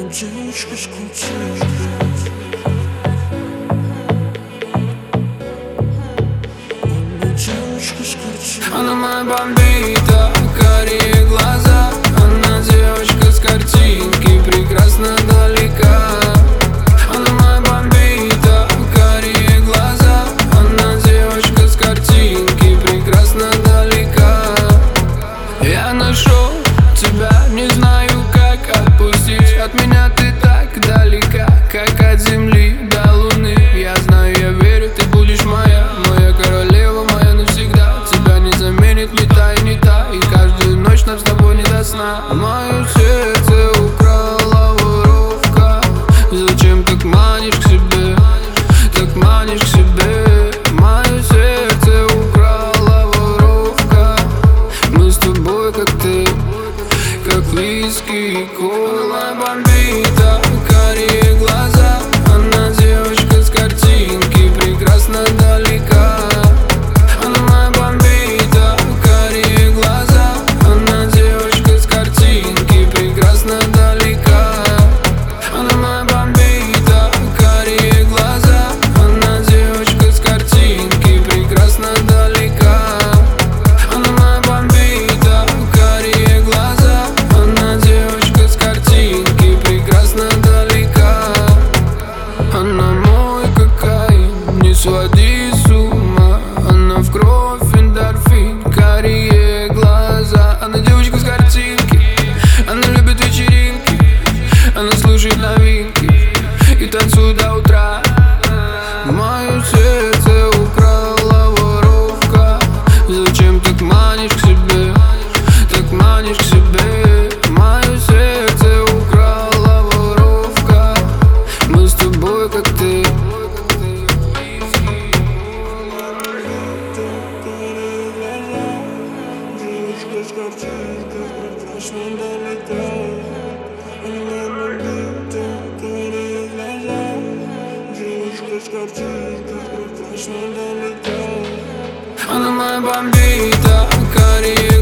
девочка с картинки. Девочка с картинки. Она моя бомбита, карие глаза. Она девочка с картинки, прекрасно далека. Она моя бомбита, карие глаза. Она девочка с картинки, прекрасно далека. Я нашел тебя, не знаю как отпустить. От меня ты так далека, как от земли до луны. Я знаю, я верю, ты будешь моя, моя королева, моя навсегда. Тебя не заменит ни та и не та, и каждую ночь нам с тобой не до сна. Мое сердце украла воровка. Зачем так манишь к себе, так манишь к себе? Мое сердце украла воровка. Мы с тобой как ты, как виски и кола. Бомбита, карие глаза. Она девочка с картинки, прекрасно далека. Она моя бомбита, карие глаза. Она девочка с картинки, прекрасно далека. Она моя бомбита, карие глаза. Она девочка с картинки, прекрасно далека. Она моя бомбита, карие глаза. Она девочка с картинки, прекрасно далека. Она мой кокаин, не своди с ума. Она в кровь эндорфин, карие глаза. Она девочка с картинки, она любит вечеринки. Она слушает новинки и танцует до утра. Мое сердце украла воровка. Зачем так манишь к себе, так манишь к себе? Мое сердце украла воровка. Мы с тобой как ты. Девочка с картинки, прекрасно далека. Она бомбита, карие глаза. Девочка с картинки, прекрасно далека. Она моя бомбита, карие